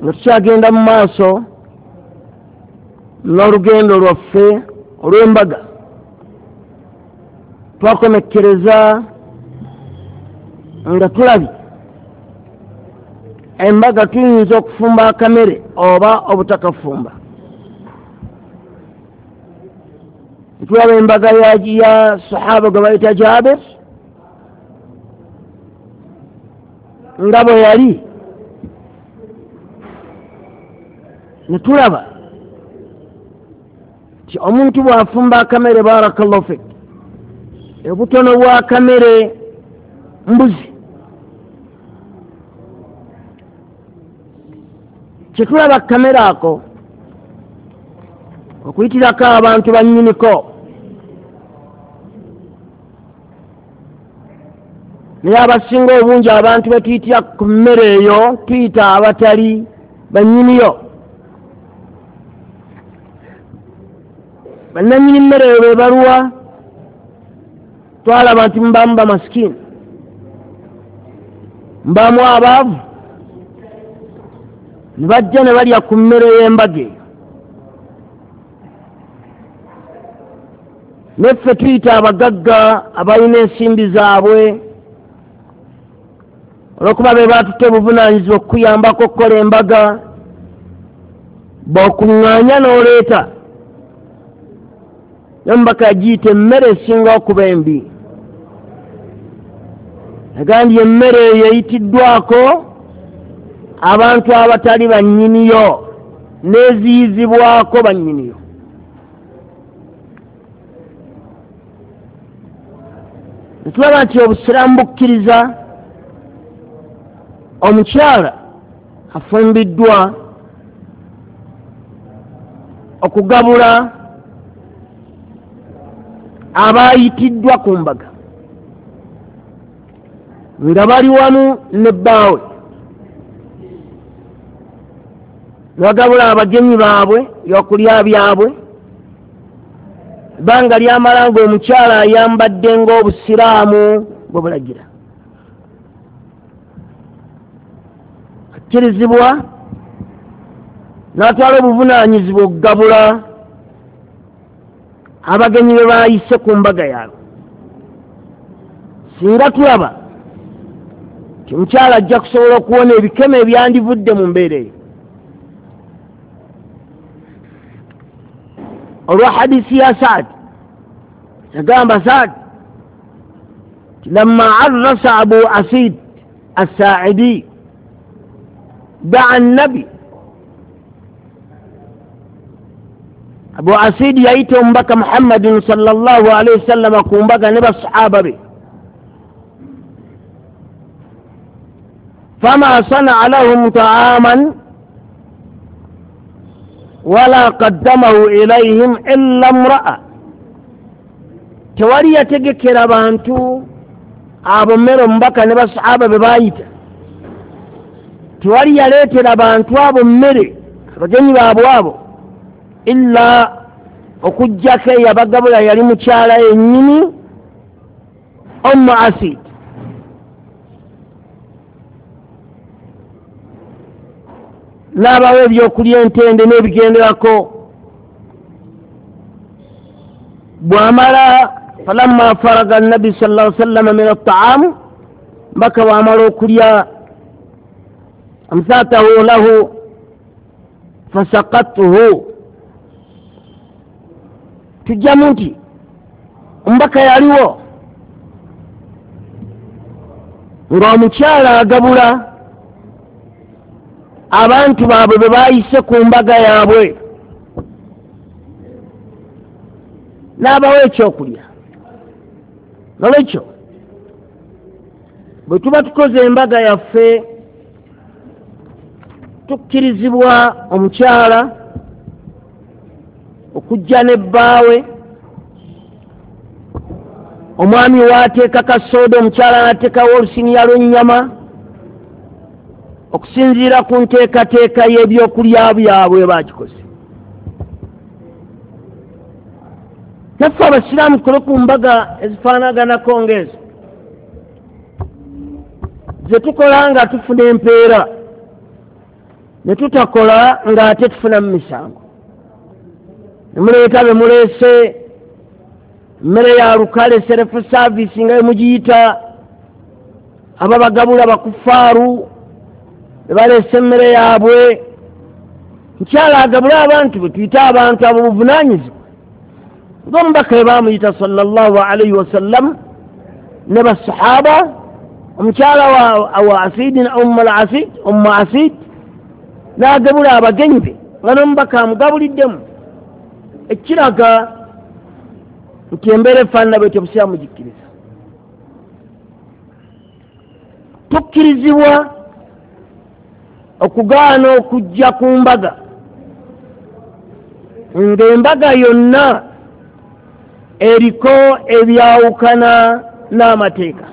nga tukyagenda mu maaso n'olugendo lwaffe olw'embaga, twakomekkereza nga tulabye embaga tuyinza okufumba akamere oba obutakafumba. Tulaba embaga ya sahaba gwe bayita Jabir nga bwe yali, ne tulaba ti omuntu bw'afumba akamere, barakallahu fik, obutono bwa kamere mbuzi. Kyetulaba kamere ako okuyitirako abantu bannyiniko, naye abasinga obungi abantu betuyitira ku mmere eyo tuyita abatali bannyiniyo. Bannannyini mmere eyo be baluwa? Twalaba nti mubaamu bamasikini, mubaamu abaavu, ne bajja ne balya ku mmere y'embaga eyo. Neffe tuyita abagagga abalina ensimbi zaabwe, olw'okuba be baatutte obuvunaanyizibwa okukuyambako okukola embaga, bw'okuŋŋaanya n'oleeta. Nambaka yagiyita emmere esinga okuba embi. Agambye emmere eyo eyitiddwako abantu abatali bannyiniyo, n'eziyizibwako bannyiniyo. Netulaba nti obusiraamu bukkiriza omukyala afumbiddwa okugabula abayitiddwa ku mbaga nga bali wamu ne bbaawe, bagabula abagenyi baabwe ebyokulya byabwe. Ebbanga lyamala ng'omukyala ayambadde ng'obusiraamu bwe bulagira, akkirizibwa n'atwala obuvunaanyizibwa okugabula abagenyi be baayise ku mbaga yaabwe. Singa tulaba ti omukyala ajja kusobola okuwona ebikemo ebyandivudde mu mbeera eyo. olwa hadisi ya Saad yagamba Saad لما عرس أبو أسيد الساعدي دعا النبي أبو أسيد يأتهم بك محمد صلى الله عليه وسلم كون بك نبى الصحابة به فما صنع لهم طعاما ولا قدمه إليهم إلا امرأة تواري تجكر بانتو أبو مرم بك نبى الصحابة ببايته تواري ليتر بانتو أبو مري رجني أبو إلا okujjako eyabagabula yali mukyala yennyini Ummu Asid. N'abawa ebyokulya entende n'ebigenderako. Bw'amala falamma faraga nabi sallallahu alaihi wasallam min at-ta'am baka bw'amala okulya amsatahu lahu fasaqatuhu tujjamu nti ombaka yaliwo ng'omukyala agabula abantu baabwe be baayise ku mbaga yaabwe n'abawa ekyokulya. Nolwekyo bwe tuba tukoze embaga yaffe tukkirizibwa omukyala okujja ne bbaawe, omwami waateeka kasooda omukyala n'ateekawo olusiniya lw'ennyama okusinziira ku nteekateeka y'ebyokulya byabwe baakikoze. Naffe abasiraamu tukole ku mbaga ezifaanaganako ng'ezo ze tukola nga tufuna empeera. ne tutakola ng'ate tufuna mu misango. Ne muleeta be muleese mmere ya lukale serefu saavisi nga mugiyita, ababagabula bakufaaru be baleese emmere yaabwe. Nkyala agabula abantu be tuyita abantu ab'obuvunaanyizibwa ng'omubaka we baamuyita sallallahu alaihi wasallam ne basahaba. Omukyala wa Asidin Ummu Asid n'agabula abagenyi be nga n'omubaka amugabuliddemu, ekiraga nti embeera efaanana bwetyo obusiraamu gikkiriza. Tukkirizibwa okugaana okujja ku mbaga ng'embaga yonna eriko ebyawukana n'amateeka.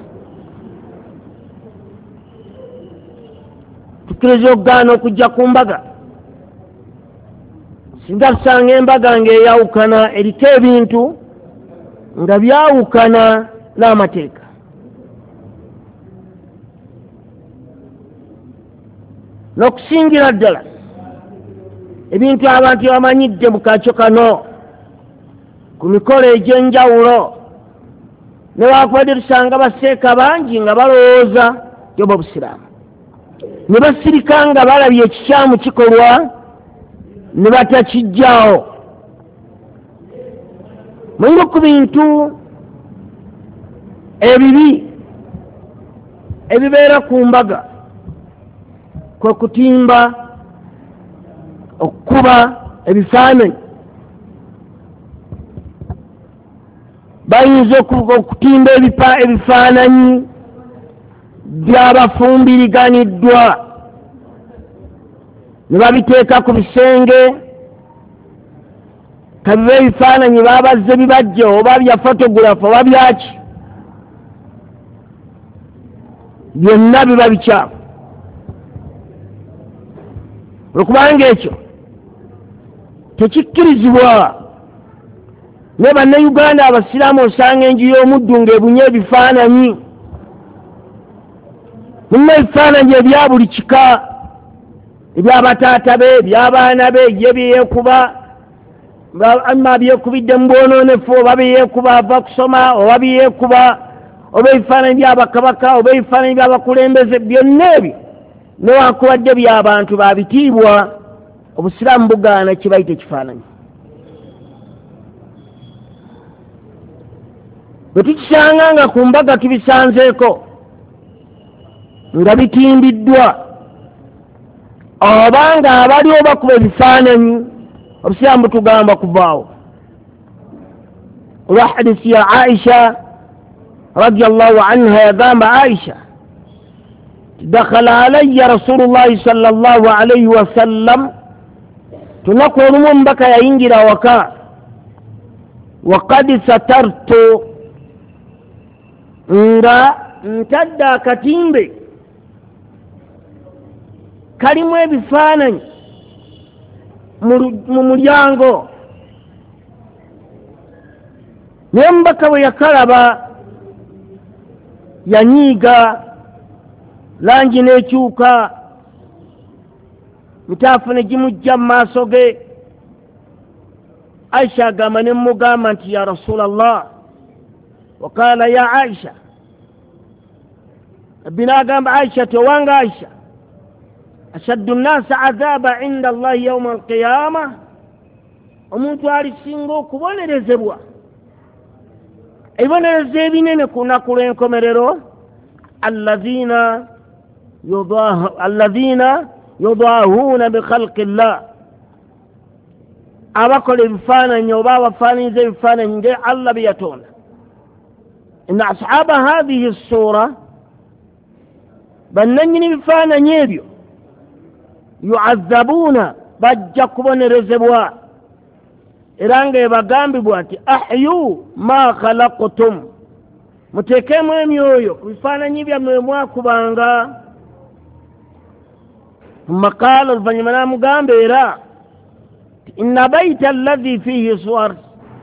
Tukkiriza okugaana okujja ku mbaga singa tusanga embaga ng'eyawukana eriko ebintu nga byawukana n'amateeka. N'okusingira ddala ebintu abantu bamanyidde mu kaco kano ku mikolo egy'enjawulo, newaakubadde tusanga baseeka bangi nga balowooza yoba obusiraamu, ne basirika nga balabye ekikyamu kikolwa ne batakijjaawo. Mulimu ku bintu ebibi ebibeera ku mbaga kwe kutimba, okukuba ebifaananyi. Bayinza okutimba ebifaananyi by'abafumbiriganiddwa ne babiteeka ku bisenge, kabibe ebifaananyi babazze bibajje oba bya photograph oba byaki, byonna biba bikyamu. Olwokubanga ekyo tekikkirizibwa. Ne bannayuganda abasiraamu osanga enju y'omuddu ng'ebunye ebifaananyi, mulina ebifaananyi ebya buli kika, eby'abataata be, eby'abaana be, ye byeyeekuba, amma byekubidde mu bwonoonefu, oba byeyeekuba ava kusoma, oba byeyeekuba, oba ebifaananyi by'abakabaka, oba ebifaananyi by'abakulembeze. Byonna ebyo newankubadde by'abantu babitiibwa, obusiraamu bugaana kye bayita ekifaananyi. Bwe tukisanga nga ku mbaga tubisanzeeko nga bitimbiddwa, oba nga abaliwo bakuba ebifaananyi, obusiraamu butugamba kuvaawo. Olwa hadisi ya Aisha radiyallahu anha yagamba Aisha, dakhala alayya rasulullahi sallallahu alayhi wasallam, tunaku olumu omubaka yayingira waka, waqad satartu, nga ntadde akatimbe kalimu ebifaananyi mu mulyango. Naye omubaka bwe yakalaba yanyiiga, langi n'ekyuka, mitaafu ne gimujja mu maaso ge. Aisha agamba ne mugamba nti ya Rasulallah, waqala ya Aisha, nabbi agamba Aisha ti owange Aisha, ashaddu nnasi adhaaba inda Allahi yawma alqiyama, omuntu alisinga okubonerezebwa ebibonerezo ebinene ku lunaku lw'enkomerero, alladhina yudaahuuna bikhalqi llah, abakola ebifaananyi oba abafaananyiza ebifaananyi nge Allah bye yatonda. Inna ashaaba hadhihi ssuura, bannannyini bifaananyi ebyo, yu'azzabuuna, bajja kubonerezebwa, era nga ebagambibwa nti ahyu ma khalaqtum, muteekemu emyoyo ku bifaananyi byammwe mwakubanga. Maqaala, oluvannyuma n'amugamba era inna bayta alladhi fihi suwar,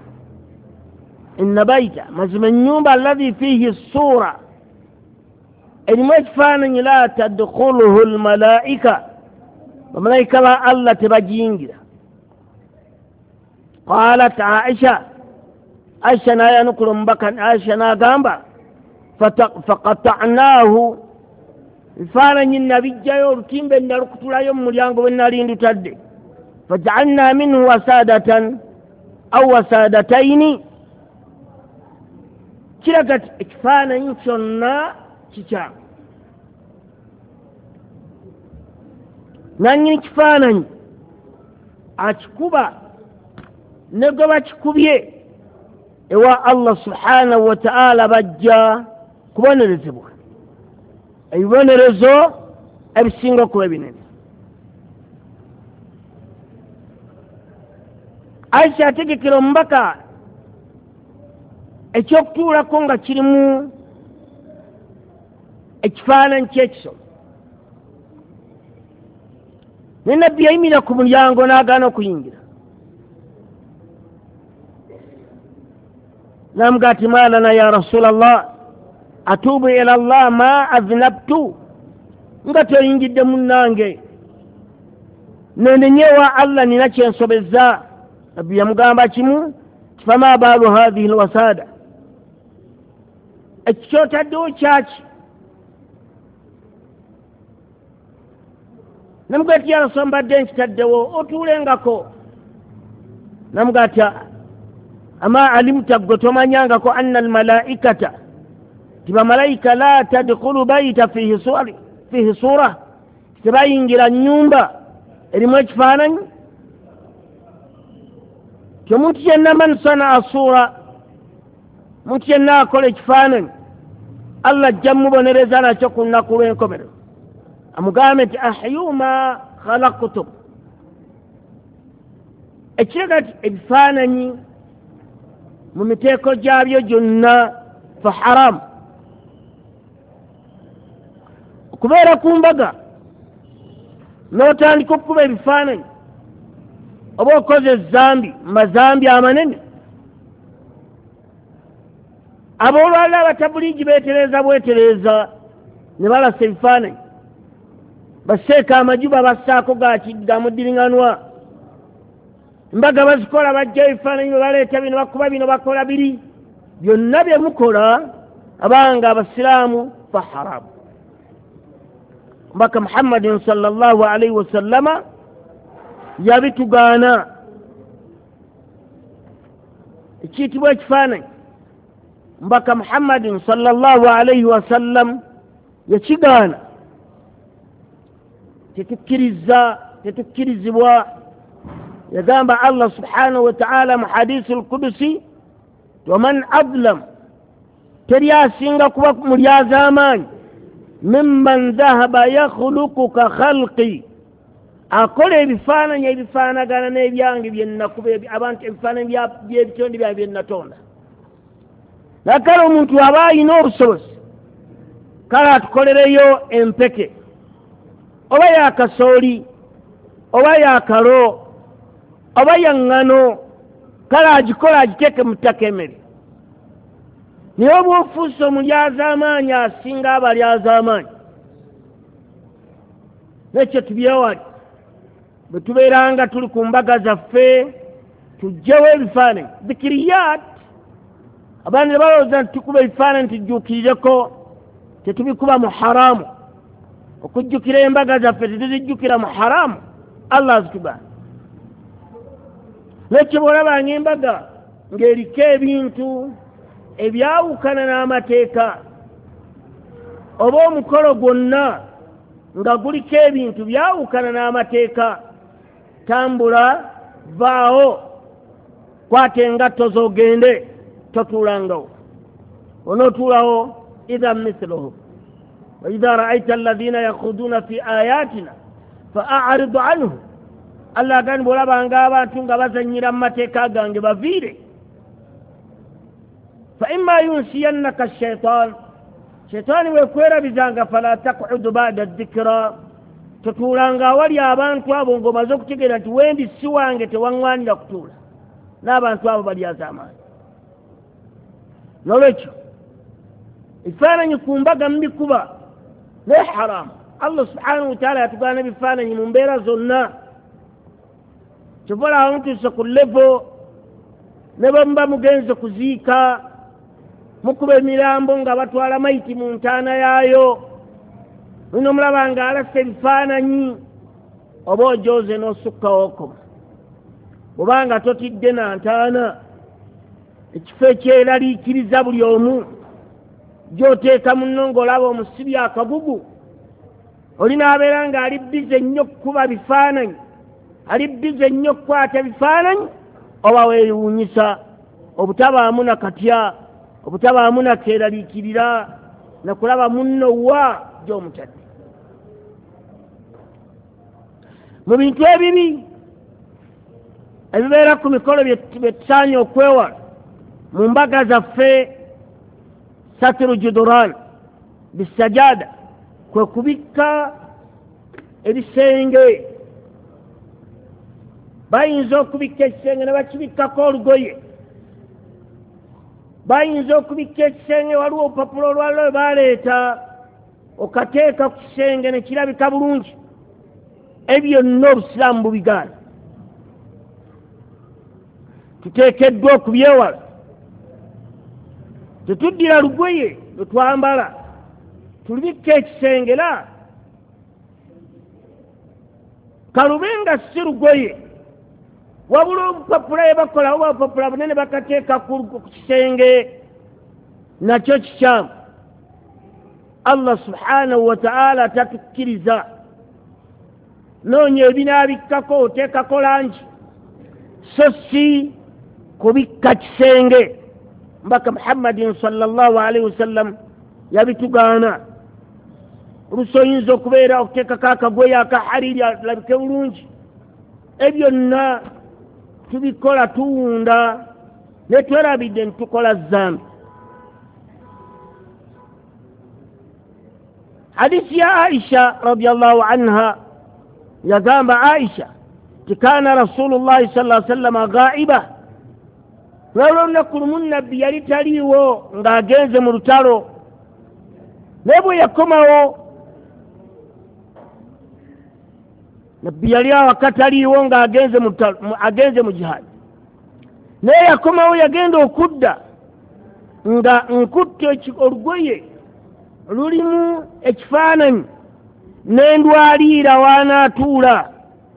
inna bayta, mazima ennyumba alladhi fihi ssuura, erimu ekifaananyi la tadkhuluhu almalaika, bamalayika ba Allah tebagiyingira. Qalat Aisha nayanukula omubaka Aisha n'agamba faqata'nahu, ebifaananyi nabijjayo olutimbe nalukutulayo mu mulyango bwe nali ndutadde. Faja'alna minhu wasadatan aw wasadataini, kiraga ti ekifaananyi kyonna kikyamu. Nannyini kifaananyi akikuba ne gwe bakikubye ewa Allah subhanahu wa ta'ala bajja kubonerezebwa ebibonerezo ebisinga okuba ebinene. Aisha ategekera omubaka ekyokutuulako nga kirimu ekifaananyi ky'ekisolo. Ne nabbi yayimira ku mulyango n'agaana okuyingira. N'amugamba ati ma lana ya Rasulallah atuubu ila Allah ma aznabtu, nga toyingidde munnange nenenyewa Allah nina kyensobezza. Nabbi yamugamba kimu, fama baalu hadhihi alwasada, ekyotaddewo kyaki? Namugamba ati ya Rasulallah mbadde nkitaddewo otuulengako. Namugamba ati ama alimta, gwe tomanyangako anna almalaikata, tibamalayika la tadkhulu bayita fihi sura, tebayingira nnyumba erimu ekifaananyi. Omuntu yenna man sanaa sura, omuntu yenna akola ekifaananyi, Allah ajja mubonereza nakyo ku lunaku lw'enkomerero. Amugambe nti ahyu ma khalaqtum, ekiraga nti ebifaananyi mu miteeko gyabyo gyonna fa haramu. Okubeera ku mbaga n'otandika okukuba ebifaananyi oba okoze ezambi, mazambi amanene. Aboolwalira abatabuliigi beetereeza bwetereeza ne balasa ebifaananyi, baseeka amajuba bassaako ga muddiringanwa. Embaga bazikola bajja ebifaananyi bwe baleeta bino bakuba bino bakola biri, byonna bye mukola abanga abasiraamu fa haramu. Mbaka Muhammadin sallallahu alaihi wasallama yabitugaana. Ekiyitibwa ekifaananyi mbaka Muhammadin sallallahu alaihi wasallam yakigaana. Tetukkirizibwa. Yagamba Allah subhanahu wa ta'ala mu hadisi al-Qudusi, waman adlam, teri asinga kuba mulyazaamaanyi, mimman dhahaba yakhluqu ka khalqi, akola ebifaananyi ebifaanagana n'ebyange bye nakuba abantu, ebifaananyi by'ebitonde byange bye natonda. Nakale omuntu aba alina obusobozi, kale atukolereyo empeke, oba yakasooli, oba yakalo, oba yaŋŋano, kale agikola agiteeke mu ttaka emmere. Naye oba ofuuse omulyazaamaanyi asinga abalyazaamaanyi, nekyo tubyewali. Bwe tubeeranga tuli ku mbaga zaffe tujjewo ebifaananyi dhikiriyat. Abantu ne balowooza nti tukuba ebifaananyi tujjuukirireko, tetubikuba mu haramu. Okujjukira embaga zaffe tetuzijjukira mu haramu, Allah azitugaana. Nekyo bw'olabanga embaga ng'eriko ebintu ebyawukana n'amateeka, oba omukolo gwonna nga guliko ebintu byawukana n'amateeka, tambula, vaawo, kwata engatto z'ogende, totuulangawo. Onootuulawo idhan mithluhu. Wa idha ra'ayta alladhina yakhuduna fi ayatina fa'arid anhu. Allah agamba bw'olabanga abantu nga bazannyira mu mateeka gange baviire. Fa imma yunsiyannaka ash-shaytaan, shaytaani bw'ekwerabizanga fala taq'ud ba'da dhikra, totuulanga awali abantu abo ng'omaze okutegeera nti wendi si wange tewaŋŋwanira kutuula n'abantu abo balyazaamaanyi. N'olwekyo ebifaananyi ku mbaga mubikuba naye haramu. Allah subhanahu wa ta'ala yatugana bifaananyi mu mbeera zonna kyovola amutuuse ku levo ne bamuba mugenze kuziika mukuba emirambo nga batwala mayiti mu ntaana yaayo muno mulaba nga alasa ebifaananyi oba ojooze n'osukkawooko bw'obanga totidde na ntaana ekifo ekyeraliikiriza buli omu gy'oteeka munno ng'olaba omusibi akagugu olina abeera nga ali bize nnyo kukuba bifaananyi ali bize nnyo kukwata bifaananyi oba weewuunyisa obutabaamu na katya obutabaamu na keeraliikirira nakulaba munno wa gy'omutadde mu bintu ebibi ebibeera ku mikolo bye tusaanye okwewala mu mbaga zaffe satiru juduran bisajada kwe kubikka ebisenge bayinza okubikka ekisenge ne bakibikkako olugoye bayinza okubikka ekisenge waliwo obupapulo olwaliro we baleeta okateeka ku kisenge ne kirabika bulungi ebyo nno obusiraamu bubigaana tuteekeddwa okubyewala tetuddira lugoye lwe twambala tulubikka ekisengera kalube nga si lugoye wabula obupapula bye bakola oba obupapula bunene bakateeka ku kisenge nakyo kikyamu Allah subhanahu wa ta'ala tatukkiriza noonya ebinaabikkako oteekako langi so si kubikka kisenge mbaka Muhammadin sallallahu alaihi wasallam yabitugaana oluusi oyinza okubeera okuteekako akagoye akahariri alabike bulungi ebyonna tubikola tuwunda ne twerabidde nitukola zambi hadisi ya Aisha radiyallahu anha yagamba Aisha tikana Rasulullahi sallallahu alaihi wasallam ghaiba lwalwo olunaku lumu nabbi yali taliiwo ng'agenze mu lutalo naye bwe yakomawo nabbi yali awakataliiwo ng'agenze mu jihadi naye yakomawo yagenda okudda nga nkutte olugoye lulimu ekifaananyi nendwaliira waanaatuula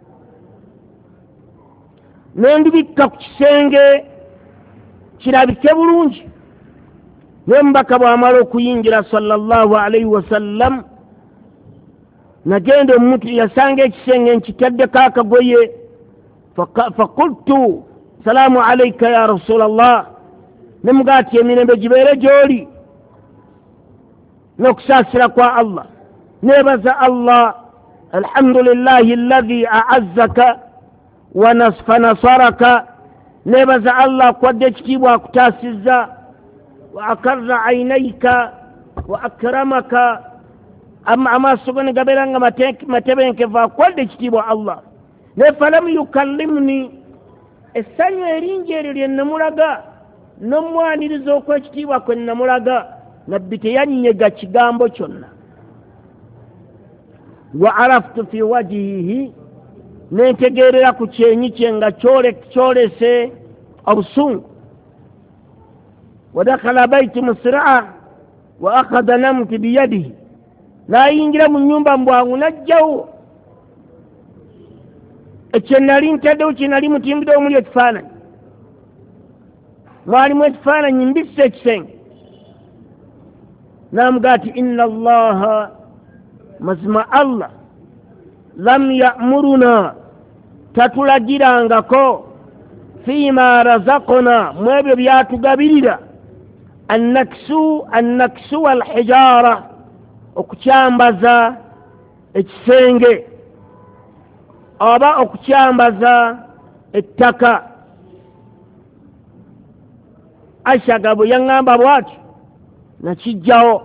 nendibikka ku kisenge kirabike bulungi naye mubaka bw'amala okuyingira sallallahu alaihi wasallam nagenda omuntu yasanga ekisenge nkitaddeko akagoye fakultu salaamu alaika ya rasulallah nemugaa ati emirembe gibeere gy'oli n'okusaasira kwa Allah nebaza Allah alhamdulillahi alladhi a'azzaka wa fanasaraka nebaza Allah akwadde ekitiibwa akutaasizza wa akarra aynaika wa akramaka amaaso go ne gabeera nga matebenkevu akwadde ekitiibwa Allah ne falam yukallimni essanyu eringi eryo lye namulaga n'omwaniriza okw'ekitiibwa kwe namulaga nabbi teyanyega kigambo kyonna wa araftu fi wajihihi nentegeerera ku kyenyi kye nga kyolese obusungu wadakhala baiti musraa wa akhadha namti biyadihi nayingira mu nyumba mbwangu najjawo ekye nali ntaddewo kye nali mutimbidde omuli ekifaananyi mwalimu ekifaananyi mbisse ekisenge namugaa ati inna allaha mazima Allah lam ya'muruna tatulagirangako fima razaqna mu ebyo byatugabirira annaksu walhijara okukyambaza ekisenge oba okukyambaza ettaka Aisha gabo yaŋŋamba bw'ati nakijjawo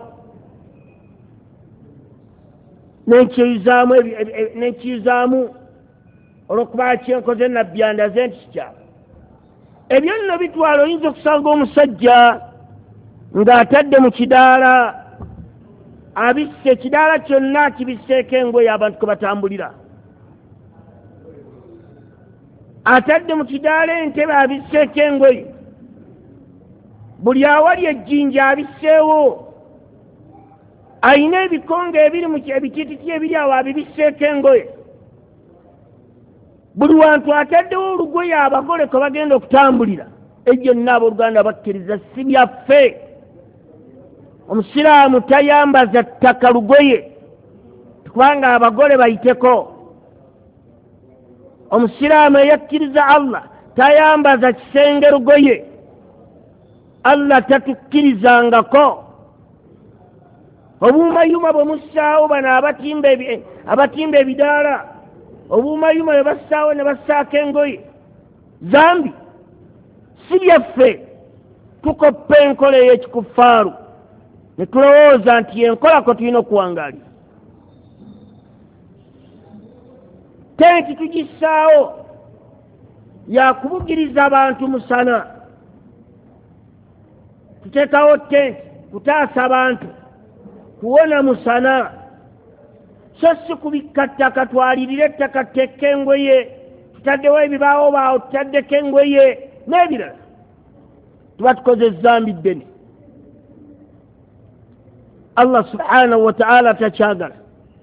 nenkiyuzaamu olwokuba kyenkoze nabbi yandaze nti kikyamu ebyo nno bitwala oyinza okusanga omusajja ng'atadde mu kidaala abisse ekidaala kyonna kibisseeko engoye abantu kwe batambulira. Atadde mu kidaala entebe abisseeko engoye. Buli awali ejjinja abisseewo. Ayina ebikonge ebiri mu ebitiititi ebiri awo abibisseeko engoye. Buli wantu ataddewo olugoye abagole kwe bagenda okutambulira. Ejjo nno abooluganda bakkiriza si byaffe. Omusiraamu tayambaza ttaka lugoye kubanga abagole bayiteko. Omusiraamu eyakkiriza Allah tayambaza kisenge lugoye. Allah tatukkirizangako. Obuumayuma bwe mussaawo bano abatimba ebidaala, obuumayuma bwe bassaawo ne bassaako engoye, zambi si byaffe. Tukoppa enkola ey'ekikuffaaru ne tulowooza nti enkola ko tulina okuwangaalira. Tenti tugissaawo yakubugiriza abantu musana. Tuteekawo tenti kutaasa abantu kuwona musana. So si kubikka ttaka twalirire ettaka tuteeke engoye, tutaddewo ebibaawo baawo tutaddeko engoye n'ebirala. Tuba tukoze ezambi ddene. Allah subhanahu wa ta'ala takyagala.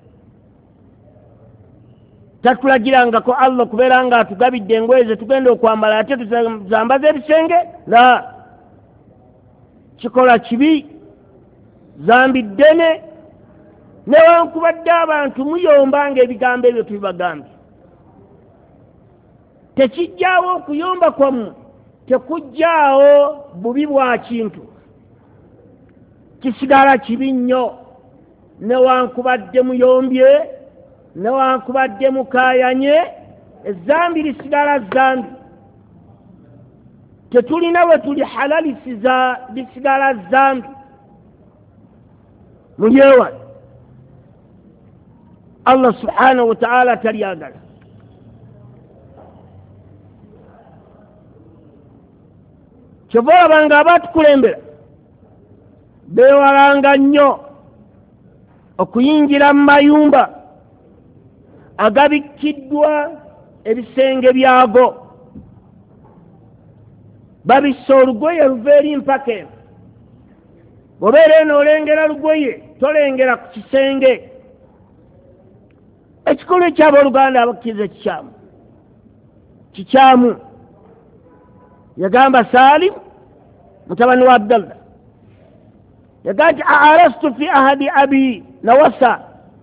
Tatulagirangako Allah kubeera nga atugabidde engoye ze tugenda okwambala ate tuzambaza ebisenge. La, kikola kibi, zambi ddene. Newankubadde abantu muyombanga ebigambo ebyo tubibagambye, tekijjaawo okuyomba kwammwe tekujjaawo bubi bwa kintu, kisigala kibi nnyo. Newankubadde muyombye, newankubadde mukaayanye, ezambi lisigala zambi. Tetulina we tuli halalisiza, lisigala zambi. Mulyewale. Allah subhanahu wa ta'ala talyagala. Kyova olabanga abatukulembera beewalanga nnyo okuyingira mu mayumba agabikkiddwa ebisenge byago. Babissa olugoye luva eri mpaka eno. Bw'obeera eno olengera lugoye tolengera ku kisenge. Ekikolwa eky'abooluganda abakkiriza kikyamu. Yagamba Salim mutabani wa Abdallah, yagamba nti arastu fi ahadi abi Nawasa.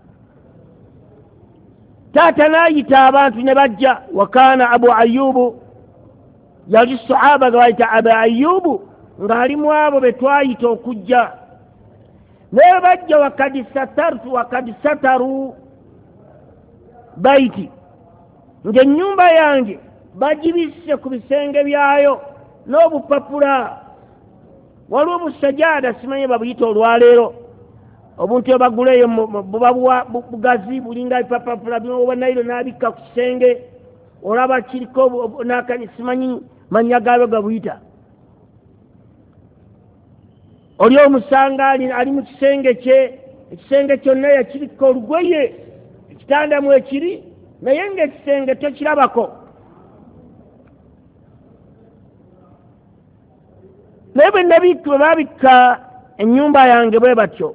Taata n'ayita abantu ne bajja. Wakaana Abu Ayyubu, yali sahaba gawayita Abu Ayyubu ng'ali mu abo be twayita okujja. Naye bajja wakadi sataru baiti, ng'ennyumba yange bagibisse ku bisenge byayo n'obupapula. Waliwo obusajjaada simanyi babuyita olwaleero, obuntu obaguleeyo buba bugazi bulinga ebipapula byoba nayiro n'abikka ku kisenge. Olaba kiriko n'akani simanyi mannya gaabyo gabuyita. Oli omusanga ali mu kisenge kye, ekisenge kyonna yakiriko olugoye, ekitanda mwe kiri, naye ng'ekisenge tokirabako. Naye bwe babikka ennyumba yange bwe batyo,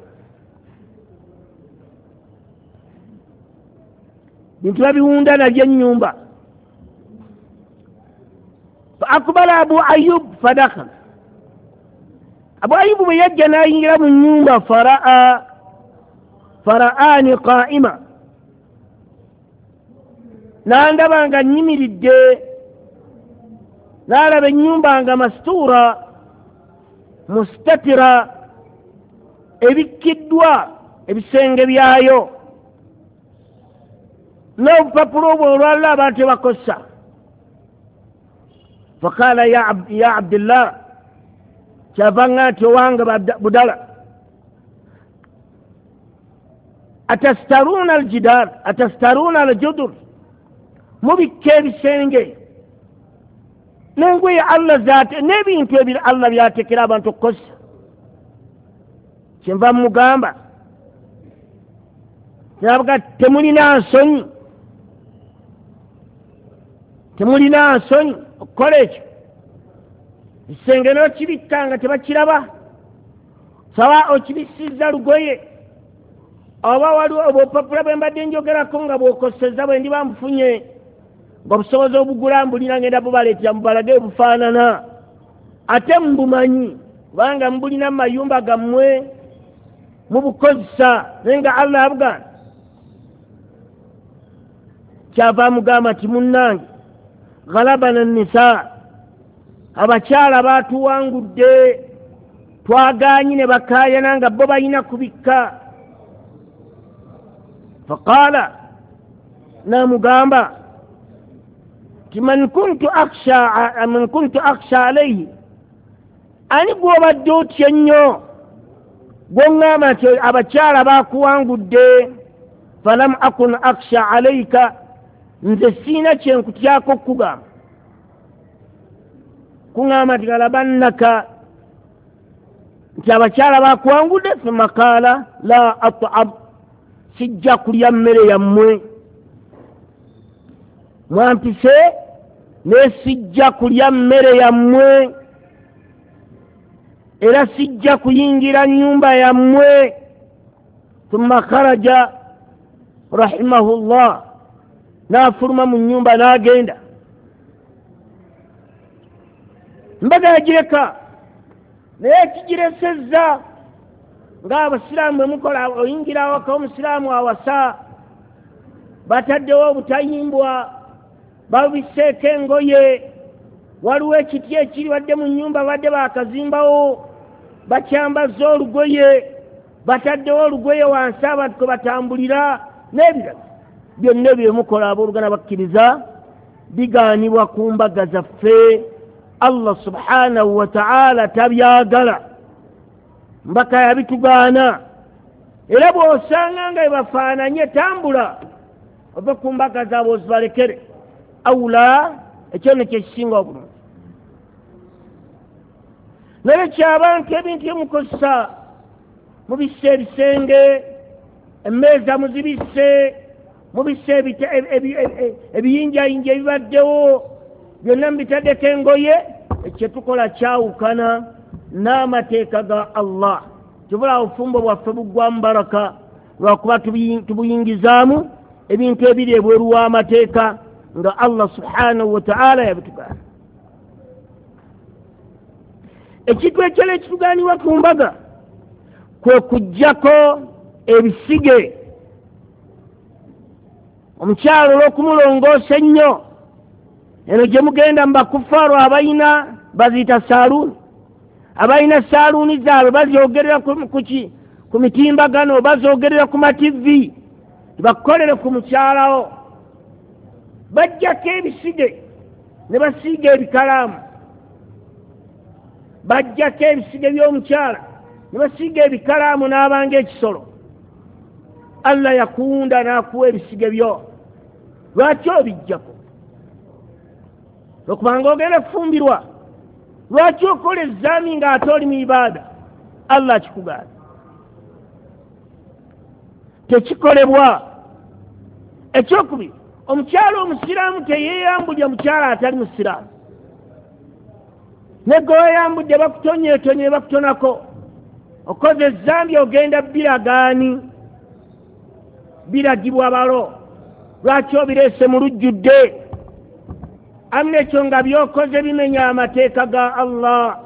bintu babiwunda nalyo ennyumba. Faakbala Abu Ayyub fadakhala. Abu Ayyub bwe yajja n'ayingira mu nnyumba, faraani qaa'ima, n'andaba nga nnyimiridde, n'alaba ennyumba nga mastuura mustatira, ebikkiddwa ebisenge byayo n'obupapula obwo olwalala abantu tebakosa. Faqala ya Abdullah, kyavanga nti owange Budala, atastaruuna aljudur, mubikka ebisenge n'engoye Allah zaate n'ebintu ebyo Allah byatekera abantu okukozesa. Kyenva mugamba nabaga temulina nsonyi okukola ekyo. Ekisenge n'okibikka nga tebakiraba, sawa okibisizza lugoye oba waliwo obupapula bwe mbadde njogerako nga bw'okosezza bwe ndiba mbufunye ng'obusobozi obugula mbulina ngenda bubaleetera mubalage bufaanana, ate mbumanyi kubanga mbulina mu mayumba gammwe mubukozesa, naye nga Allah abugana kyava mugamba nti munnange ghalabana nisa, abakyala baatuwangudde, twagaanyi ne bakaayana nga bo balina kubikka. Faqaala, namugamba ti man kuntu akhsha alayhi, ani gw'obadde otya ennyo gw'oŋŋamba nti abakyala baakuwangudde? Falam akun akhsha alayka, nze siina kyenkutyako okugamba. Kuŋŋamba nti galabannaka, nti abakyala baakuwangudde. Thumma qaala la at'ab, sijja kulya mmere yammwe, mwampise naye sijja kulya mmere yammwe, era sijja kuyingira nnyumba yammwe. Thumma kharaja rahimahullah, n'afuluma mu nnyumba n'agenda. Mbaga yagireka, naye ekigiresezza ng'abasiraamu bwe mukola, oyingira awaka omusiraamu awasa, bataddewo obutayimbwa, babiseeko engoye, waliwo ekiti ekiri wadde mu nnyumba badde baakazimbawo, bakyambaza olugoye, bataddewo olugoye wansi abantu kwe batambulira, n'ebirala byonna bye mukola abooluganda bakkiriza bigaanibwa ku mbaga zaffe. Allah subhanahu wa ta'ala tabyagala, mbaka yabitugaana. Era bw'osanga nga bebafaananye, tambula ove ku mbaga zaabwe ozibalekere. Awula, ekyo ne kyekisinga obulungi. Naye ky'abantu ebintu byemukozesa mubisse ebisenge, emmeeza muzibisse, mubisse ebiyinjayinja ebibaddewo, byonna mubitaddeko engoye. Ekyo tukola kyawukana n'amateeka ga Allah. Kibula obufumbo bwaffe buggwamu baraka lwakuba tubuyingizaamu ebintu ebiri ebweru w'amateeka nga Allah subhanahu wa ta'ala yabitugaana. Ekintu ekyo ekitugaanibwa ku mbaga kwe kuggyako ebisige. Omukyalo olw'okumulongoosa ennyo, eno gye mugenda mu bakufaaru abayina baziyita saaluuni. Abayina saaluuni zaabwe bazyogerera ku mitimbagano, bazyogerera ku mativi, bakolere ku mukyalawo. Bajjako ebisige ne basiiga ebikalaamu, bajjako ebisige by'omukyala ne basiiga ebikalaamu n'abanga ekisolo. Allah yakuwunda n'akuwa ebisige byo, lwaki obijjako? Okubanga ogenda kufumbirwa, lwaki okola ezzaami ng'ate oli mu ibaada? Allah kikugaana tekikolebwa. Ekyokubiri, omukyala omusiraamu teyeeyambulya mukyala atali musiraamu. Ne gwe weyambudde bakutonyeetonye bakutonako, okoze ezzambi ogenda biragaani, biragibwa balo. Lwaki obireese mu lujjudde? Amna ekyo nga byokoze bimenya amateeka ga Allah.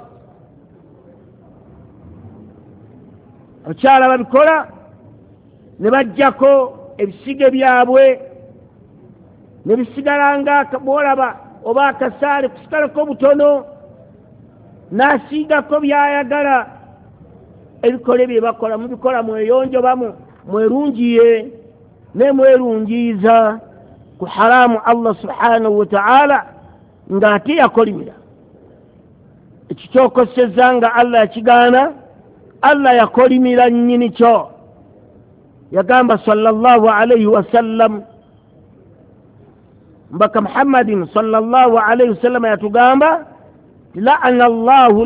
Abakyala babikola ne bajjako ebisige byabwe ne bisigala nga bwolaba oba akasaale kusigalako butono, n'asiigako byayagala. Ebikole bye bakola mubikola mweyonjo bamu mwerungiye ne mwerungiiza ku haramu Allah subhanahu wa ta'ala ng'ate yakolimira. Ekyo kyokosezza nga Allah yakigaana, Allah yakolimira nnyini kyo. Yagamba sallallahu alayhi wa sallam, mbaka Muhammadin sallallahu alayhi wa sallam yatugamba la'ana Allahu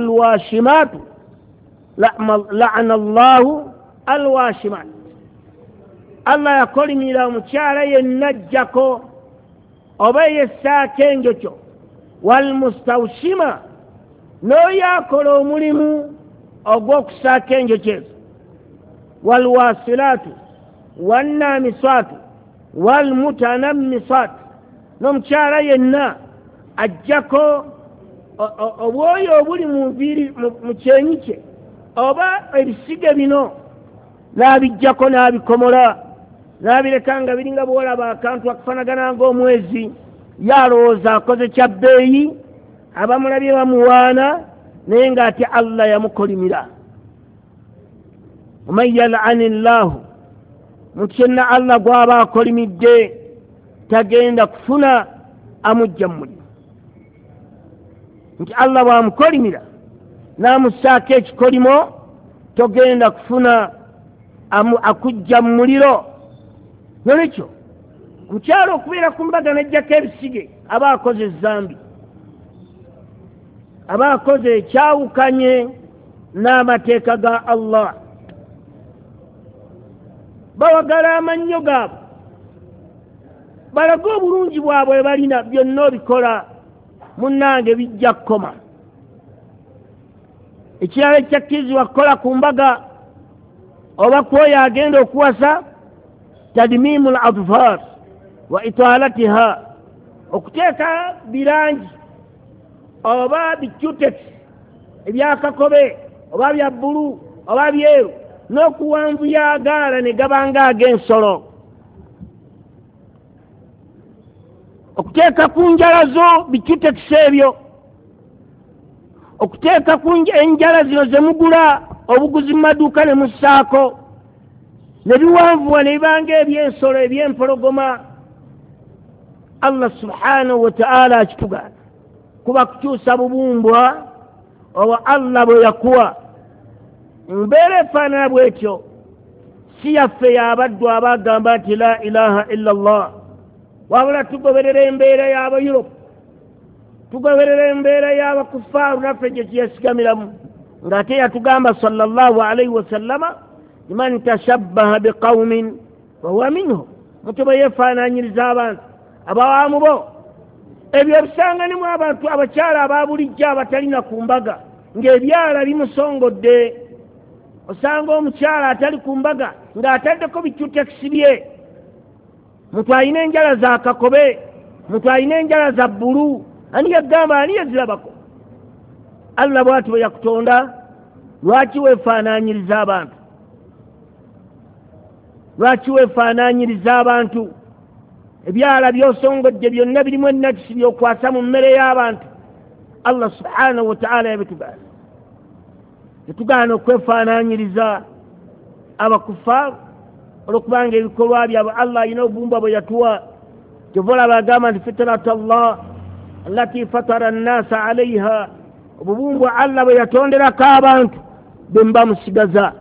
alwashimatu, la'ana Allahu alwashimat. Allah yakolimira omukyala yenna ajjako oba yessaako enjokyo walmustawshima n'oyo akola omulimu ogw'okusaako enjokyo ezo walwasilaatu wannamiswaatu walmutanammiswaatu n'omukyala yenna ajjako obwoyo obuli mu kyenyi kye oba ebisige bino n'abijjako n'abikomola n'abireka nga biringa bwolaba akantu akafanagana ng'omwezi yalowooza akoze kya bbeeyi abamulabye bamuwaana naye ng'ate Allah yamukolimira. waman yal'ani llahu muntu yenna Allah gw'aba akolimidde tagenda kufuna amujja mu muliro. nti Allah bw'amukolimira n'amussaako ekikolimo togenda kufuna akujja mu muliro. nolwekyo omukyalo okubeera ku mbaga n'ajjako ebisige aba akoze ezambi, aba akoze ekyawukanye n'amateeka ga Allah. bawagala amannyo gaabwe balage obulungi bwabwe bwe balina byonna obikola munnange bijja kukoma. ekirala ekyakkirizibwa kukola ku mbaga oba kwoyo agenda okuwasa tadmimu al adfar wa italatiha, okuteeka birangi oba bicutex ebyakakobe oba bya bbulu oba byeru n'okuwanvuya agaala ne gabanga ag'ensolo, okuteeka ku njala zo bicutex ebyo, okuteeka ku enjala zino ze mugula obuguzi mu maduuka ne mussaako ne biwanvuwa ne bibanga eby'ensolo eby'empologoma. Allah subhanahu wa ta'ala akitugaana kuba kukyusa bubumbwa oba Allah bwe yakuwa mbeera efaanana bwetyo si yaffe y'abaddu abagamba nti la ilaha illa Allah, wabula tugoberera embeera y'aba Europe, tugoberera embeera y'abakufaaru naffe gye tuyesigamiramu, ng'ate yatugamba sallallahu alayhi wa sallama man tashabbaha biqawmin fahuwa minhum, mutu bwe yeefaanaanyiriza abantu abawaamu bo. ebyo ebisanganimu abantu abakyala ababulijjo abatalina ku mbaga ng'ebyala bimusongodde. osanga omukyala atali ku mbaga ng'ataddeko bicutekisi bye, mutu alina enjala za kakobe, mutu alina enjala za bbulu, ani yagamba ani yazirabako? Allah bw'ati bwe yakutonda. lwaki weefaanaanyiriza abantu? lwaki weefaanaanyiriza abantu? ebyala by'osongodde byonna birimu ennakisi by'okwasa mu mmere y'abantu. Allah subhanahu wa ta'ala yabitugaana. tetugaana okwefaanaanyiriza abakufaaru olwokubanga ebikolwa byabwe Allah alina obuwumba bwe yatuwa. kyova olaba agamba nti fitrat Allah allati fatara annaasa alayha, obubumbwa Allah bwe yatonderako abantu bwe mba musigaza.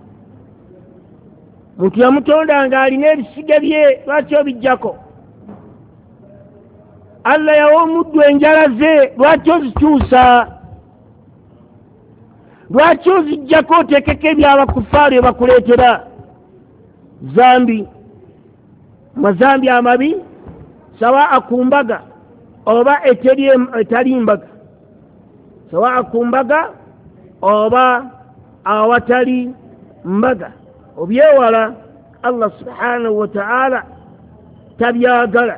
muntu yamutonda ng'alina ebisige bye, lwaki obijjako? Allah yawa omuddu enjala ze, lwaki ozikyusa? lwaki ozijjako oteekeko ebyabakufaaru bye bakuleetera? zambi, mazambi amabi, sawa ku mbaga oba etali mbaga, sawa ku mbaga oba awatali mbaga, obyewala. Allah subhanahu wa ta'ala tabyagala.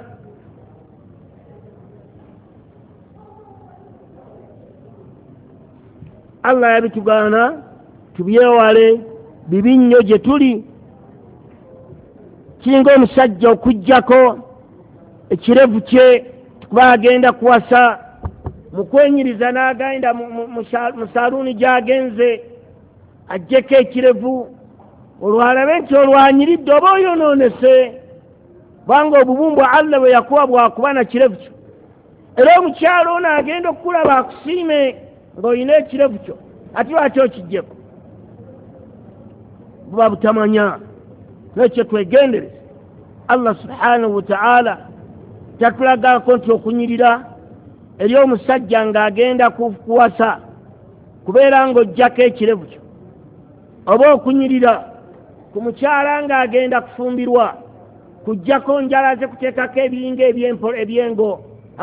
Allah yabitugaana tubyewale bibi nnyo gye tuli. kiringa omusajja okujjako ekirevu kye kuba agenda kuwasa, mu kwenyiriza n'agenda mu saluuni gy'agenze ajjeko ekirevu, olwalabe nti olwanyiridde oba oyonoonese, kubanga obubumbwa Allah bwe yakuwa bwakuba na kirevu kyo. era omukyalo ono agenda okukulaba akusiime ng'olina ekirevu kyo, ate lwaki okijjeko? buba butamanya. nekyo twegendereze. Allah subhanahu wa ta'ala tatulagako nti okunyirira eri omusajja ng'agenda kuwasa kubeera ng'ojjako ekirevu kyo, oba okunyirira ku mukyala ng'agenda kufumbirwa kujjako njala ze kuteekako ebiyinga ebyengo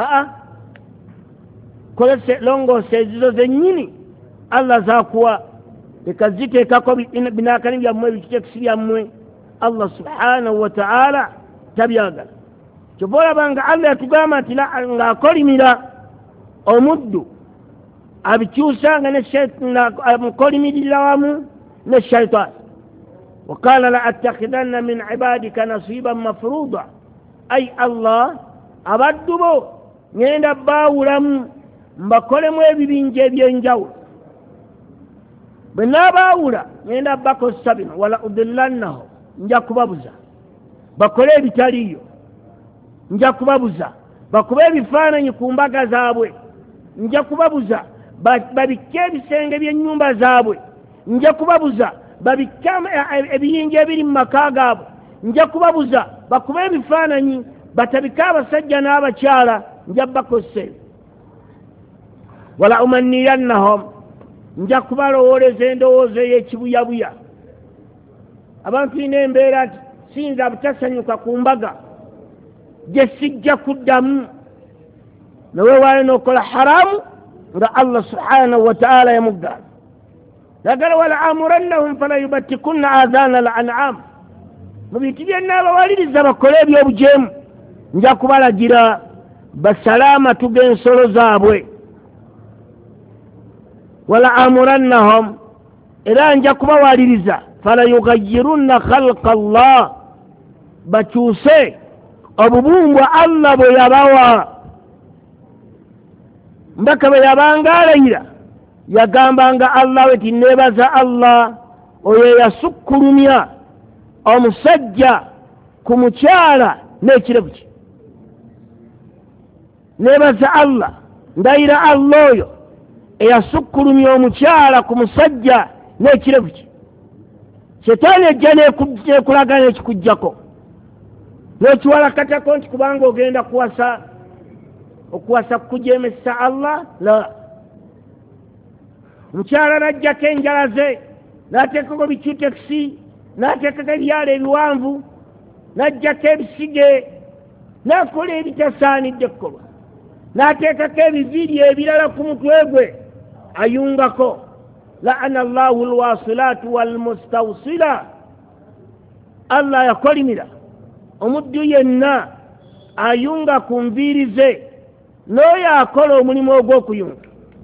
kolese longose ezizo zennyini Allah zakuwa leka ziteekako binaakani byammwe bikitekisi byammwe Allah subhanahu wa ta'ala tabyagala kyova olabanga Allah yatugamba nti ng'akolimira omuddu abikyusanga amukolimiririra wamu ne shaytan وقال لأتخذن من عبادك نصيبا مفروضا أي الله أبدبو ngenda baawulamu mbakolemu ebibinja ebyenjawulo bwe nabaawula ngenda bakozesa bino wala udillannaho nja kubabuza bakole ebitaliyo nja kubabuza bakube ebifaananyi ku mbaga zaabwe nja kubabuza babikke ebisenge by'ennyumba zaabwe nja kubabuza babikke ebiyinja ebiri mu maka gaabwe nja kubabuza bakube ebifaananyi batabike abasajja n'abakyala nja bakozesa ebyo wala umanniyannahum nja kubalowooleza endowooza ey'ekibuyabuya abantu ina embeera nti siyinza butasanyuka ku mbaga gye sijja kuddamu neweewaayo n'okola haramu nga Allah subhanahu wa ta'ala yamuggaana lagala wala amurannahum fala yubattikunna adhaana al-an'am mu bintu bye nnaabawaliriza bakole ebyobujeemu nja kubalagira basalaamatu g'ensolo zaabwe wala amurannahum era nja kubawaliriza fala yughayyirunna khalqa Allah bakyuse obubumbwa Allah bwe yabawa mbaka bwe yabanga alayira yagambanga Allah we ti neebaza Allah oyo yasukkulumya omusajja ku mukyala n'ekirevu kye neebaza Allah ndayira Allah oyo eyasukkulumya omukyala ku musajja n'ekirevu kye setaani ejja neekulagana ekikujjako n'ekiwalakatako nti kubanga ogenda okuwasa kukujeemesa Allah la omukyala n'ajjako enjala ze n'ateekako bicutekisi n'ateekako ebyalo ebiwanvu n'ajjako ebisige n'akola ebitasaanidde kukolwa n'ateekako ebiviiri ebirala ku mutwe gwe ayungako la'ana Allahu alwasilaatu walmustawsila Allah yakolimira omuddu yenna ayunga ku nviiri ze n'oyo akola omulimu ogw'okuyunga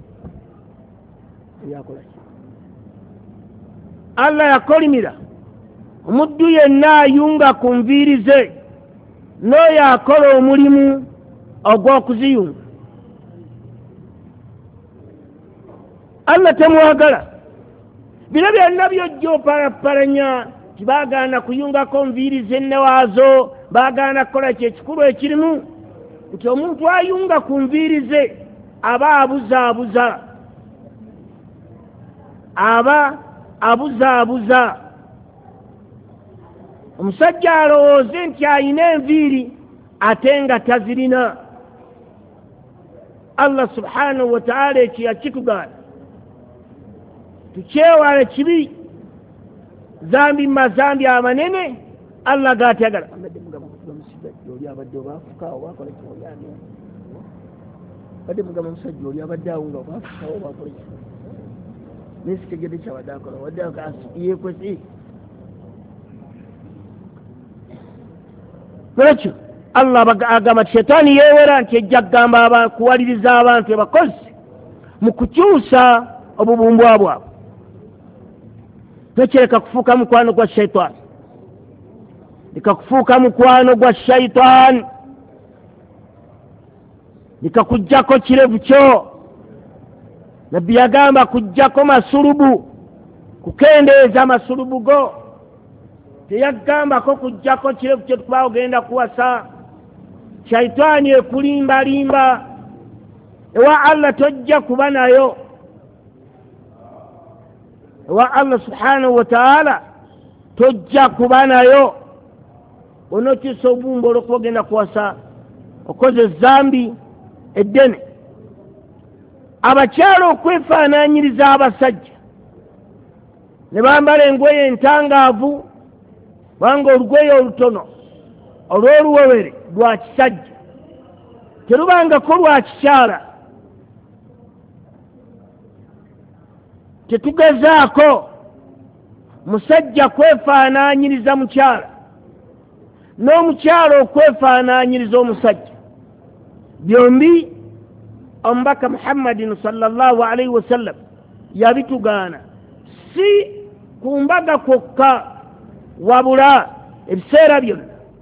Allah yakolimira omuddu yenna ayunga ku nviiri ze n'oyo akola omulimu ogw'okuziyunga Allah temwagala bino byonna byojja opalapalanya tibaagaana kuyungako nviiri zenne waazo baagaana kukola kyekikulu ekirimu nti omuntu ayunga ku nviiri ze aba abuzaabuza omusajja alowooze nti ayina enviiri ate nga tazirina Allah subhanahu wa ta'ala ekyo yakitugaana tukyewale kibi zambi mazambi amanene Allah gaatagala badde mugamba omusajja oli abadde awo nga baafukawo bakola nesitegedde kyabadde akola wadde yeekwese lwekyo Allah agamba ti shetaani yeewera nti ejja kugamba kuwaliriza abantu ebakozi mu kukyusa obubumbwa bwabwe tekireka kufuuka mukwano gwa shaitaani leka kufuuka mukwano gwa shaitaani leka kujjako kirevu kyo nabbi yagamba kujjako masulubu kukendeeza masulubu go teyagambako kujjako kirevu kyo tukuba ogenda kuwasa shaitaani ekulimbalimba ewa Allah tojja kuba nayo ewa Allah subhanahu wa ta'ala tojja kuba nayo onokyusa obumba olwokuba ogenda kuwasa okoze ezambi eddene abakyala okwefaanaanyiriza abasajja ne bambala engoye entangaavu wanga olugoye olutono olw'oluwewere lwa kisajja terubangako lwa kikyala. Tetugezaako musajja kwefaanaanyiriza mukyala n'omukyala okwefaanaanyiriza omusajja. Byombi omubaka Muhammadin sallallahu alaihi wasallam yabitugaana, si ku mbaga kwokka wabula ebiseera byonna.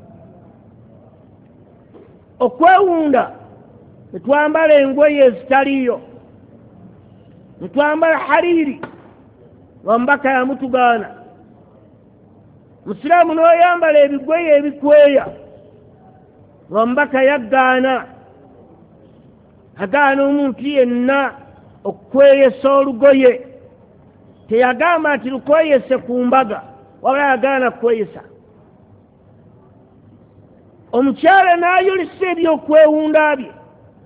Okwewunda netwambala engoye ezitaliyo, netwambala hariri, omubaka yamutugaana. Musiraamu n'oyambala ebigoye ebikweya, omubaka yaggaana. Agaana omuntu yenna okweyesa olugoye. Teyagamba nti lukweyese ku mbaga, wabula yagaana kweyesa. Omukyala n'ayolesa ebyokwewunda bye,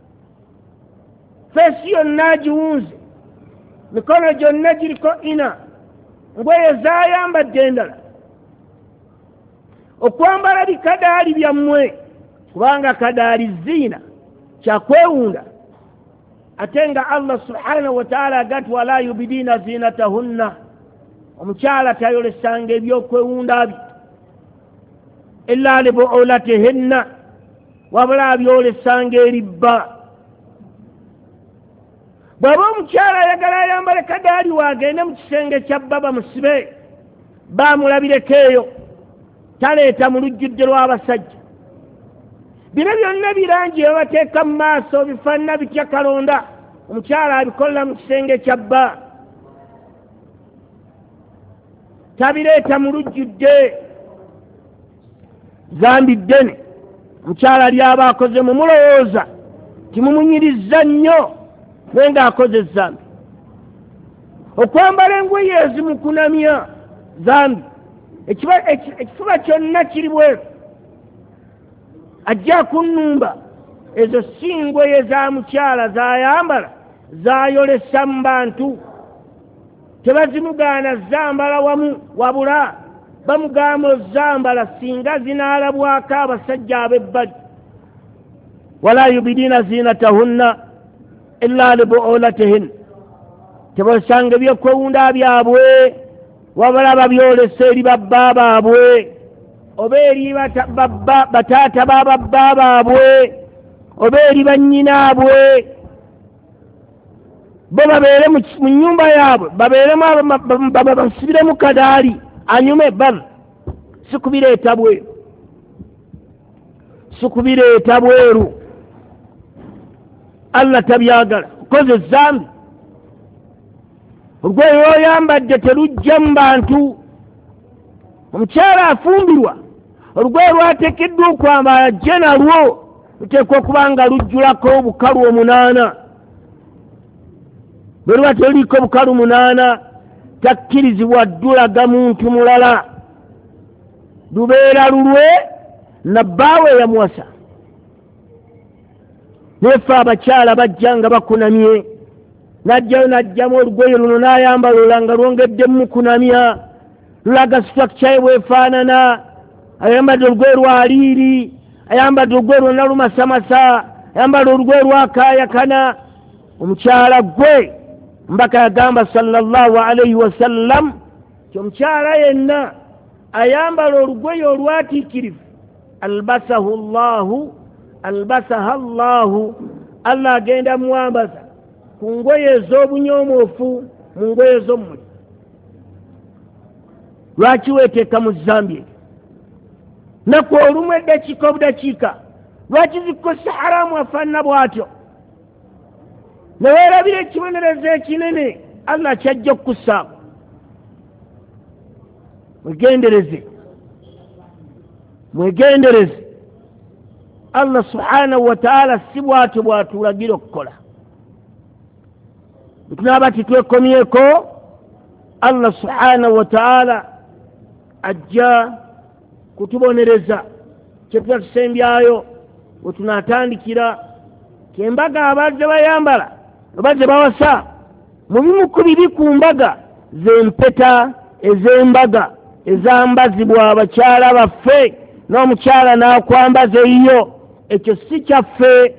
feesi yonna agiwunze, mikono gyonna giriko ina, ngoye zayambadde endala. Okwambala bikadaali byammwe, kubanga kadaali ziina kyakwewunda. Ate nga Allah subhanahu wa ta'ala agati wala yubidina zinatahunna, omukyala tayolesanga ebyokwewunda bye illa libuulatihinna, wabula abyolesanga eri bba. Bw'aba omukyala ayagala ayambale kadaali waagende mu kisenge kya bba bamusibe, baamulabireko eyo, taleeta mu lujjudde lw'abasajja. Bino byonna birangi babateeka mu maaso bifaanana bitya kalonda, omukyala abikola mu kisenge kya bba, tabireeta mu lujjudde. Zambi ddene omukyala lyaba akoze mumulowooza timumunyiriza nnyo naye ng'akoze zambi. Okwambala engoye ezimukunamya zambi. Ekifuba kyonna kiri bweru, ajja kunnumba. Ezo si ngoye za mukyala zayambala, zayolesa mu bantu. Tebazimugaana zambala wamu, wabula bamugamba ozambala singa zinaalabwako abasajja ab'ebbali. Wala yubidina zinatahunna illa libuulatihinna, tebasanga ebyokwewunda byabwe wabula babyolesa eri babba baabwe, oba eri bataata bababba baabwe, oba eri bannyinaabwe. Bo babeere mu nnyumba yaabwe, babeeremu basibiremu kadaali anyume bal, sikubireeta bweru, sikubireeta bweru. Allah tabyagala, koze zambi. Olugoye lw'oyambadde terujja mu bantu. Omukyala afumbirwa, olugoye lwateekeddwa okwambala ajje nalwo luteekwa okuba nga lujjulako obukalu 8. Bwe luba teruliko obukalu 8 takkirizibwa ddulaga muntu mulala, lubeera lulwe na bbaawe yamuwasa. Nefe abakyala bajja nga bakunamye, najjamu olugoye luno n'ayambala olanga lwongedde mukunamya, lulaga structure bwefaanana. Ayambadde olugoye lwa liiri, ayambadde olugoye lwonna lumasamasa, ayambadde olugoye lwakaayakana. Omukyala gwe mbaka yagamba sallallahu alaihi wasallam ti omukyala yenna ayambala olugoye olwatiikirivu, albasaha Allahu, Allah agenda muwambaza ku ngoye ez'obunyomoofu, mu ngoye ez'omuli. Lwaki weeteeka mu zambi? Naku olumu eddakiika obudakiika, lwaki zikukosa haramu afaanana bw'atyo? Neweerabira ekibonerezo ekinene Allah kyajja okukussaako. Mwegendereze. Allah subhanahu wa ta'ala si bw'atyo bw'atulagira okukola. Bwe tunaaba titwekomyeko, Allah subhanahu wa ta'ala ajja kutubonereza kye tuba tusembyayo we tunaatandikira. Kembaga abadde bayambala oba ze bawasa, mu bimu ku bibi ku mbaga z'empeta ez'embaga ezambazibwa abakyala baffe n'omukyala n'akwambaza eyo, ekyo si kyaffe.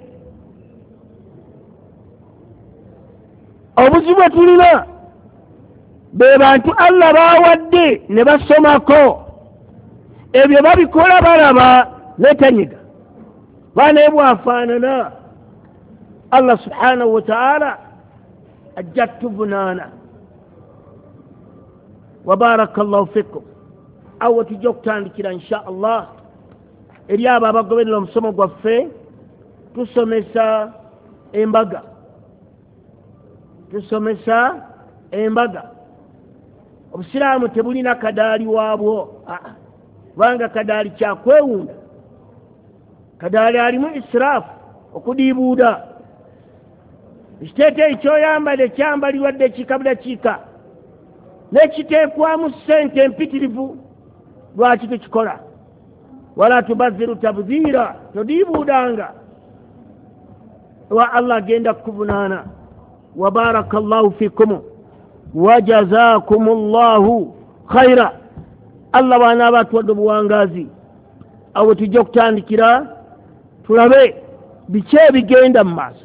obuzibu bwe tulina be bantu Allah baawadde ne basomako, ebyo babikola balaba netanyiga baana bwafaanana. Allah subhanahu wa ta'ala ajja tuvunaana. wa barakallahu fikum. awo tujja okutandikira insha Allah eri abo abagoberera omusomo gwaffe, tusomesa embaga. obusiraamu tebulina kadaali waabwo, kubanga kadaali kyakwewunda. kadaali alimu israafu, okudiibuuda. ekiteeteeyi kyoyambadde kyambalirwa ddakiika budakiika, n'ekiteekwamu ssente empitirivu. lwaki tukikola? wala tubazziru tabziira, todiibuudanga. wa Allah agenda kukuvunaana. wa barakallahu fikum wa jazakumullahu khaira. Allah bw'anaaba atuwadde obuwangaazi, awo tujja okutandikira tulabe biki ebigenda mu maaso.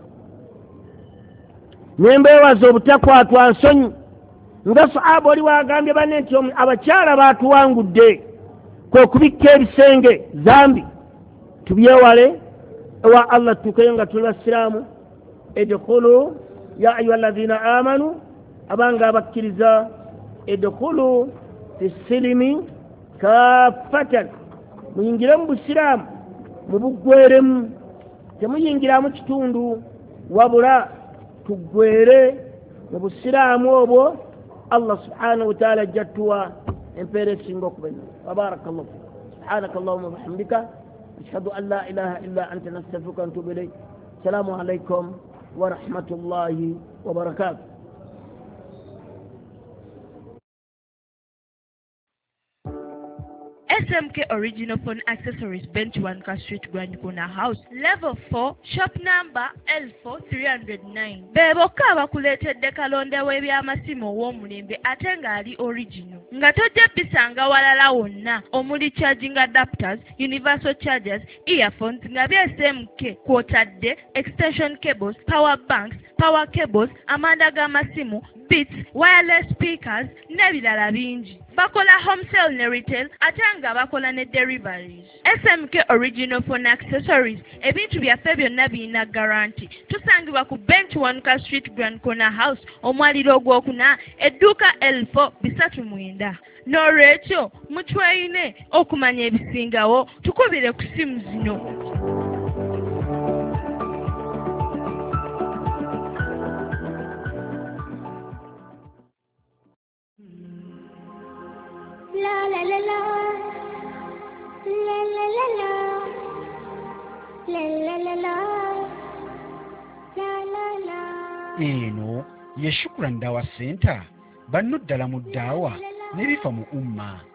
nembeewaza obutakwatwa nsonyi nga sahaba oli waagambye banne nti abakyala baatuwangudde kwe kubikka ebisenge zambi. tubyewale ewa Allah tutuukeyo nga tuli basiraamu. edkhulu ya ayuha alladhina amanu, abanga abakkiriza, edkhulu fi silimi kaffatan, muyingire mu busiraamu mu buggweremu, temuyingiramu kitundu, wabula tuggwere mu busiraamu obwo. Allah subhanahu wa ta'ala ajja tuwa empeera esinga okubenna. wabarakallahu fikum. subhanaka allahumma wa bihamdika ashhadu an la ilaha illa anta nastaghfiruka wa natubu ilayk. assalamu alaykum wa rahmatullahi wa barakatuh. SMK Original Phone Accessories, Bench 1 Street, Grand Corner House, Level 4, Shop Number L4 309. Beboka abakuleetedde kalonda w'ebyamasimu ow'omulembe ate ng'ali original. Nga tojja bisanga walala wonna, omuli charging adapters, universal chargers, earphones nga bya SMK kw'otadde extension cables, power banks, power cables, amanda g'amasimu, beats, wireless speakers n'ebirala bingi. Bakola wholesale ne retail ate nga bakola ne deliveries. SMK Original Phone Accessories, ebintu byaffe byonna birina guarantee. Tusangibwa ku Bench 1 Street, Grand Corner House, omwaliro ogwokuna, edduuka L4 309. N'olwekyo mutweyine okumanya ebisingawo, tukubire ku simu zino. La la la la, la la la la, la la la la, la la la. Eno ye Shukran Dawa Center, banno ddala mu ddaawa n'ebifa mu umma.